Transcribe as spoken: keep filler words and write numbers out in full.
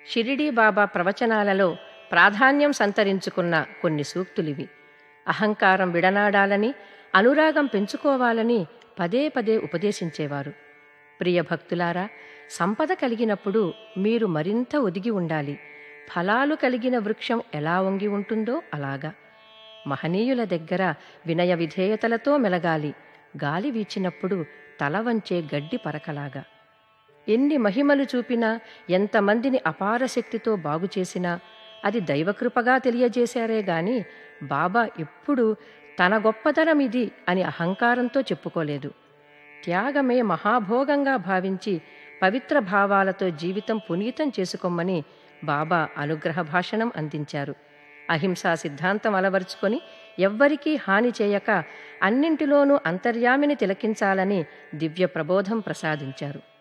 షిరిడీ బాబా ప్రవచనాలలో ప్రాధాన్యం సంతరించుకున్న కొన్ని సూక్తులివి. అహంకారం విడనాడాలని, అనురాగం పెంచుకోవాలని పదే పదే ఉపదేశించేవారు. ప్రియ భక్తులారా, సంపద కలిగినప్పుడు మీరు మరింత ఒదిగి ఉండాలి. ఫలాలు కలిగిన వృక్షం ఎలా వంగి ఉంటుందో అలాగా. మహనీయుల దగ్గర వినయ విధేయతలతో మెలగాలి. గాలి వీచినప్పుడు తల వంచే గడ్డి పరకలాగా. ఎన్ని మహిమలు చూపినా, ఎంతమందిని అపార శక్తితో బాగుచేసినా అది దైవకృపగా తెలియజేశారే గాని బాబా ఎప్పుడూ తన గొప్పతనమిది అని అహంకారంతో చెప్పుకోలేదు. త్యాగమే మహాభోగంగా భావించి పవిత్ర భావాలతో జీవితం పునీతం చేసుకోమని బాబా అనుగ్రహ భాషణం అందించారు. అహింసా సిద్ధాంతం అలవరుచుకొని ఎవ్వరికీ హాని చేయక అన్నింటిలోనూ అంతర్యామిని తిలకించాలని దివ్య ప్రబోధం ప్రసాదించారు.